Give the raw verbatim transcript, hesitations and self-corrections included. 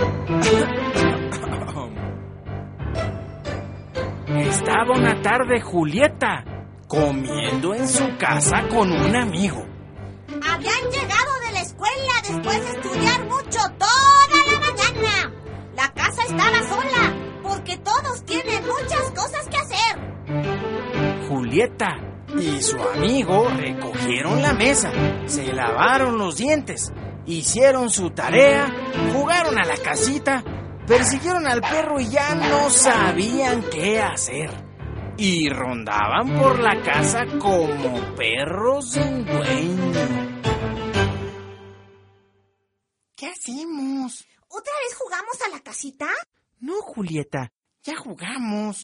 Estaba una tarde Julieta comiendo en su casa con un amigo. Habían llegado de la escuela después de estudiar mucho toda la mañana. La casa estaba sola porque todos tienen muchas cosas que hacer. Julieta y su amigo recogieron la mesa, se lavaron los dientes, hicieron su tarea, jugaron a la casita, persiguieron al perro y ya no sabían qué hacer. Y rondaban por la casa como perros sin dueño. ¿Qué hacemos? ¿Otra vez jugamos a la casita? No, Julieta, ya jugamos.